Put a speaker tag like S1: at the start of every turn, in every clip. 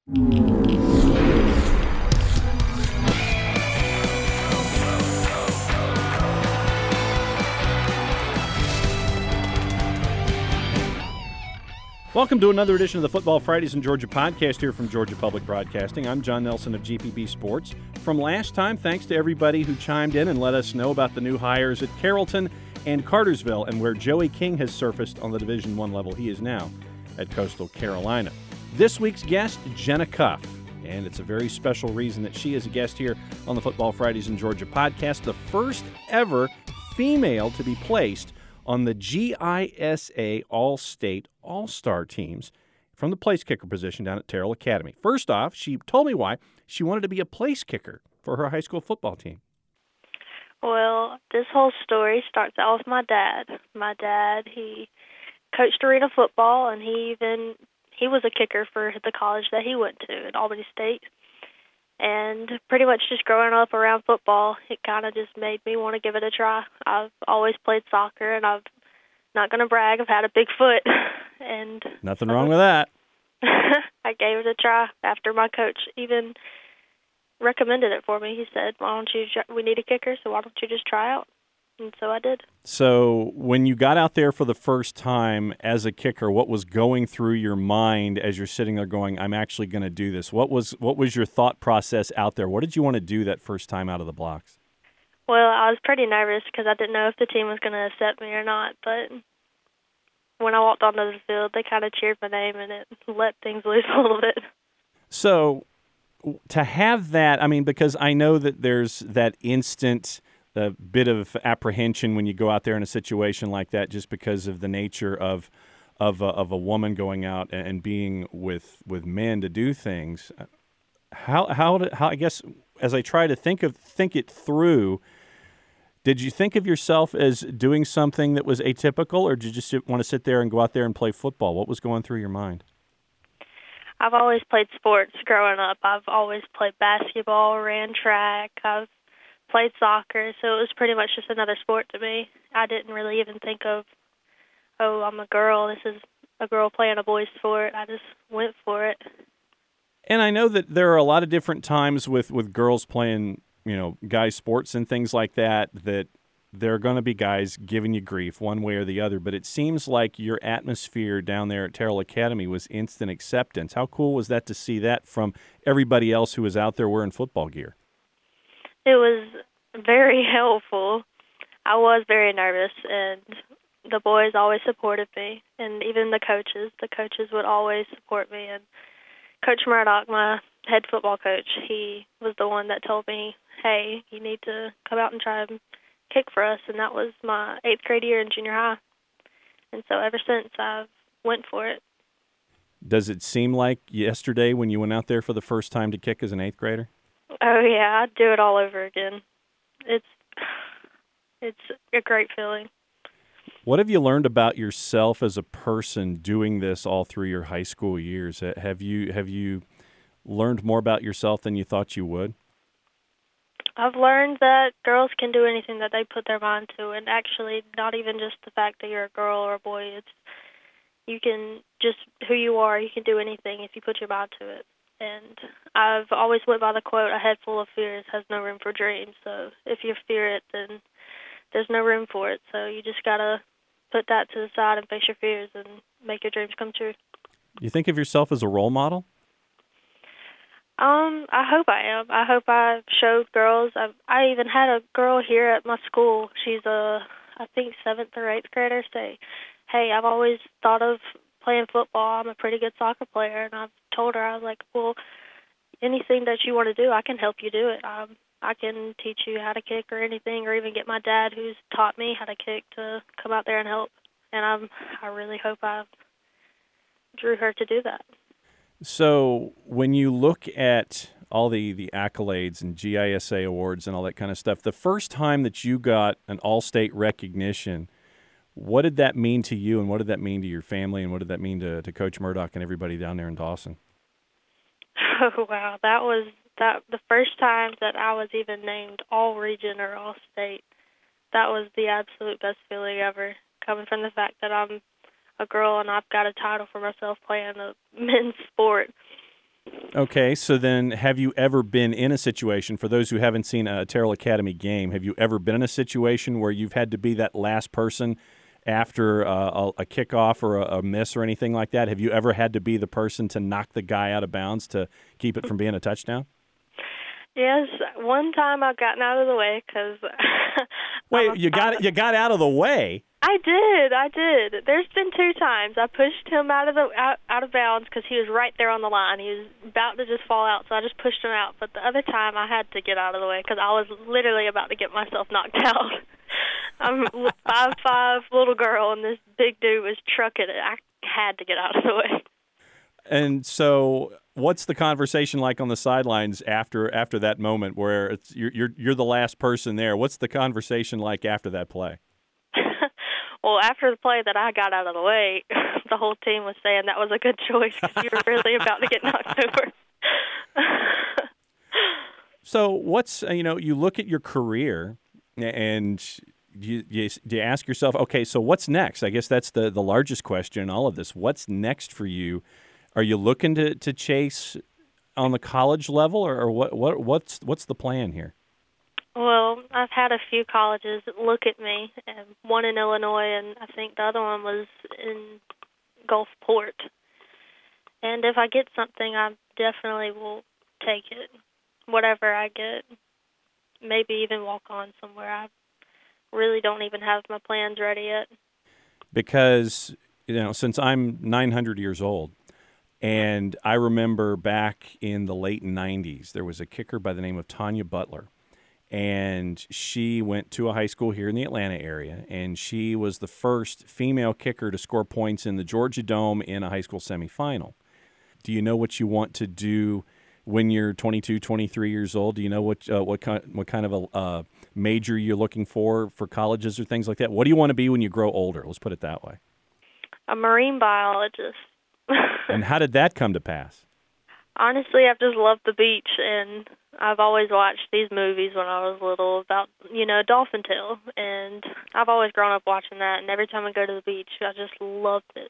S1: Welcome to another edition of the Football Fridays in Georgia podcast here from Georgia Public Broadcasting. I'm John Nelson of GPB Sports. From last time, thanks to everybody who chimed in and let us know about the new hires at Carrollton and Cartersville and where Joey King has surfaced on the Division I level. He is now at Coastal Carolina. This week's guest, Jenna Cuff, and it's a very special reason that she is a guest here on the Football Fridays in Georgia podcast, the first ever female to be placed on the GISA All-State All-Star teams from the place kicker position down at Terrell Academy. First off, she told me why she wanted to be a place kicker for her high school football team.
S2: Well, this whole story starts out with my dad. My dad, he coached arena football, and he was a kicker for the college that he went to at Albany State. And pretty much just growing up around football, it kind of just made me want to give it a try. I've always played soccer, and I'm not going to brag. I've had a big foot. And
S1: nothing wrong with that.
S2: I gave it a try after my coach even recommended it for me. He said, we need a kicker, so why don't you just try out? And so I did.
S1: So when you got out there for the first time as a kicker, what was going through your mind as you're sitting there going, I'm actually going to do this? What was your thought process out there? What did you want to do that first time out of the blocks?
S2: Well, I was pretty nervous because I didn't know if the team was going to accept me or not. But when I walked onto the field, they kind of cheered my name, and it let things loose a little bit.
S1: So to have that, I mean, because I know that there's that instant a bit of apprehension when you go out there in a situation like that, just because of the nature of a woman going out and being with men to do things. How I guess as I try to think it through, did you think of yourself as doing something that was atypical, or did you just want to sit there and go out there and play football? What was going through your mind?
S2: I've always played sports growing up. I've always played basketball, ran track. I've played soccer, so it was pretty much just another sport to me. I didn't really even think of, I'm a girl, this is a girl playing a boy's sport. I just went for it.
S1: And I know that there are a lot of different times with girls playing, guys' sports and things like that there are going to be guys giving you grief one way or the other, but it seems like your atmosphere down there at Terrell Academy was instant acceptance. How cool was that to see that from everybody else who was out there wearing football gear?
S2: It was very helpful. I was very nervous, and the boys always supported me, and even the coaches would always support me. And Coach Murdoch, my head football coach, he was the one that told me, hey, you need to come out and try and kick for us, and that was my 8th grade year in junior high. And so ever since, I've went for it. Does it seem like yesterday when you went out there for the first time to kick as an 8th grader? Oh, yeah, I'd do it all over again. It's a great feeling.
S1: What have you learned about yourself as a person doing this all through your high school years? Have you learned more about yourself than you thought you would?
S2: I've learned that girls can do anything that they put their mind to, and actually not even just the fact that you're a girl or a boy. You can just who you are, you can do anything if you put your mind to it. And I've always went by the quote, a head full of fears has no room for dreams. So if you fear it, then there's no room for it. So you just got to put that to the side and face your fears and make your dreams come true.
S1: You think of yourself as a role model?
S2: I hope I am. I hope I showed girls. I even had a girl here at my school. She's I think 7th or 8th grader say, hey, I've always thought of playing football. I'm a pretty good soccer player. And I've told her, I was like, well, anything that you want to do, I can help you do it. I can teach you how to kick or anything, or even get my dad, who's taught me how to kick, to come out there and help. And I really hope I drew her to do that.
S1: So when you look at all the accolades and GISA awards and all that kind of stuff, the first time that you got an all-state recognition, what did that mean to you, and what did that mean to your family, and what did that mean to Coach Murdoch and everybody down there in Dawson?
S2: Oh, wow. That was the first time that I was even named all-region or all-state. That was the absolute best feeling ever, coming from the fact that I'm a girl and I've got a title for myself playing a men's sport.
S1: Okay, so then have you ever been in a situation, for those who haven't seen a Terrell Academy game, have you ever been in a situation where you've had to be that last person after a kickoff or a miss or anything like that? Have you ever had to be the person to knock the guy out of bounds to keep it from being a touchdown?
S2: Yes, one time I've gotten out of the way because
S1: Wait, you got out of the way?
S2: I did. There's been 2 times I pushed him out of bounds because he was right there on the line. He was about to just fall out, so I just pushed him out. But the other time I had to get out of the way because I was literally about to get myself knocked out. I'm a 5'5" little girl, and this big dude was trucking it. I had to get out of the way.
S1: And so, what's the conversation like on the sidelines after that moment where it's you're the last person there? What's the conversation like after that play?
S2: Well, after the play that I got out of the way, the whole team was saying that was a good choice because you were really about to get knocked over.
S1: So, what's you look at your career and you ask yourself, okay, so what's next? I guess that's the largest question in all of this. What's next for you? Are you looking to chase on the college level, or what's the plan here?
S2: Well, I've had a few colleges look at me, and one in Illinois, and I think the other one was in Gulfport. And if I get something, I definitely will take it, whatever I get. Maybe even walk on somewhere. I really don't even have my plans ready yet.
S1: Because, since I'm 900 years old, and I remember back in the late 90s, there was a kicker by the name of Tanya Butler. And she went to a high school here in the Atlanta area, and she was the first female kicker to score points in the Georgia Dome in a high school semifinal. Do you know what you want to do when you're 22, 23 years old? Do you know what kind of a major you're looking for colleges or things like that? What do you want to be when you grow older? Let's put it that way.
S2: A marine biologist.
S1: And how did that come to pass?
S2: Honestly, I've just loved the beach, and I've always watched these movies when I was little about, Dolphin Tale, and I've always grown up watching that, and every time I go to the beach, I just loved it.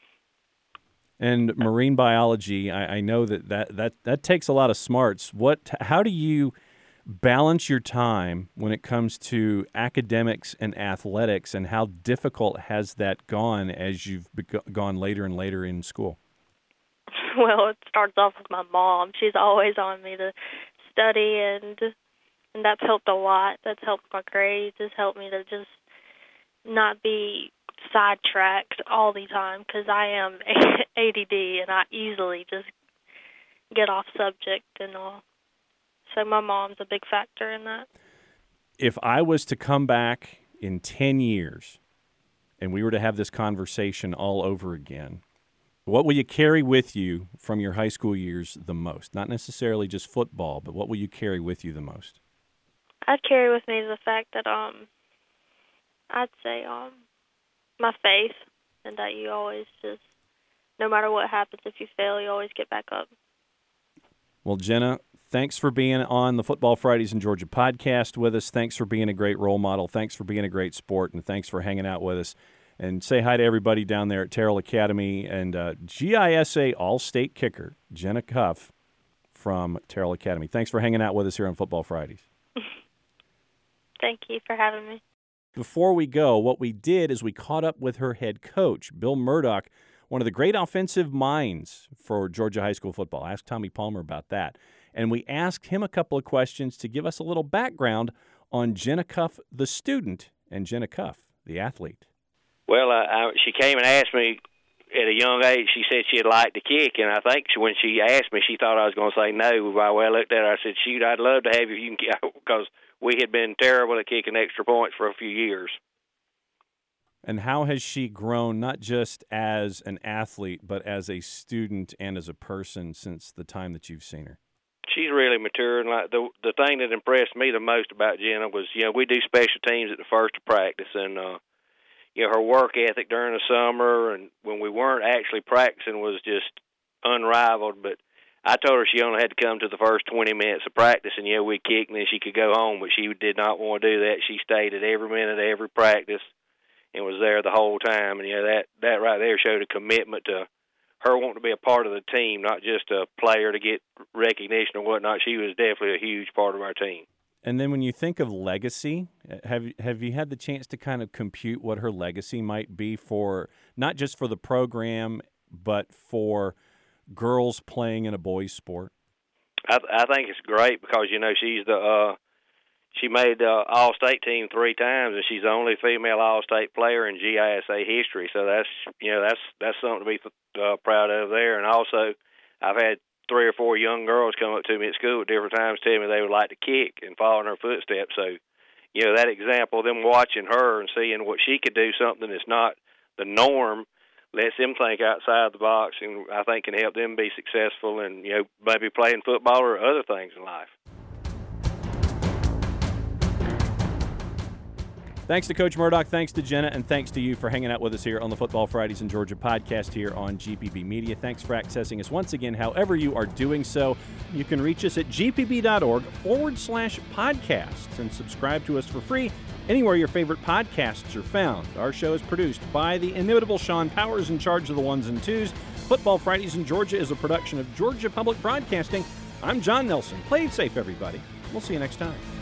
S1: And marine biology, I know that takes a lot of smarts. How do you balance your time when it comes to academics and athletics, and how difficult has that gone as you've gone later and later in school?
S2: Well, it starts off with my mom. She's always on me to study, and that's helped a lot. That's helped my grades. It's helped me to just not be sidetracked all the time because I am ADD, and I easily just get off subject and all. So my mom's a big factor in that.
S1: If I was to come back in 10 years and we were to have this conversation all over again, what will you carry with you from your high school years the most? Not necessarily just football, but what will you carry with you the most?
S2: I'd carry with me the fact that I'd say my faith, and that you always just, no matter what happens, if you fail, you always get back up.
S1: Well, Jenna, thanks for being on the Football Fridays in Georgia podcast with us. Thanks for being a great role model. Thanks for being a great sport, and thanks for hanging out with us. And say hi to everybody down there at Terrell Academy and GISA All-State kicker, Jenna Cuff from Terrell Academy. Thanks for hanging out with us here on Football Fridays.
S2: Thank you for having me.
S1: Before we go, what we did is we caught up with her head coach, Bill Murdoch, one of the great offensive minds for Georgia high school football. Ask Tommy Palmer about that. And we asked him a couple of questions to give us a little background on Jenna Cuff, the student, and Jenna Cuff, the athlete.
S3: Well, she came and asked me at a young age. She said she'd like to kick, and I think when she asked me, she thought I was going to say no. Well, I looked at her. I said, "Shoot, I'd love to have you because we had been terrible at kicking extra points for a few years."
S1: And how has she grown, not just as an athlete, but as a student and as a person since the time that you've seen her?
S3: She's really matured. Like the thing that impressed me the most about Jenna was, we do special teams at the first of practice, and her work ethic during the summer and when we weren't actually practicing was just unrivaled. But I told her she only had to come to the first 20 minutes of practice, and we kicked, and then she could go home. But she did not want to do that. She stayed at every minute of every practice and was there the whole time. And that right there showed a commitment to her wanting to be a part of the team, not just a player to get recognition or whatnot. She was definitely a huge part of our team.
S1: And then when you think of legacy, have you had the chance to kind of compute what her legacy might be for not just for the program, but for girls playing in a boys' sport?
S3: I think it's great because she's she made the All-State team 3 times, and she's the only female All-State player in GISA history. So that's something to be proud of there. And also, I've had 3 or 4 young girls come up to me at school at different times, tell me they would like to kick and follow in her footsteps. So, that example, them watching her and seeing what she could do, something that's not the norm, lets them think outside the box, and I think can help them be successful and maybe playing football or other things in life.
S1: Thanks to Coach Murdoch, thanks to Jenna, and thanks to you for hanging out with us here on the Football Fridays in Georgia podcast here on GPB Media. Thanks for accessing us once again, however you are doing so. You can reach us at gpb.org/podcasts and subscribe to us for free anywhere your favorite podcasts are found. Our show is produced by the inimitable Sean Powers, in charge of the ones and twos. Football Fridays in Georgia is a production of Georgia Public Broadcasting. I'm John Nelson. Play it safe, everybody. We'll see you next time.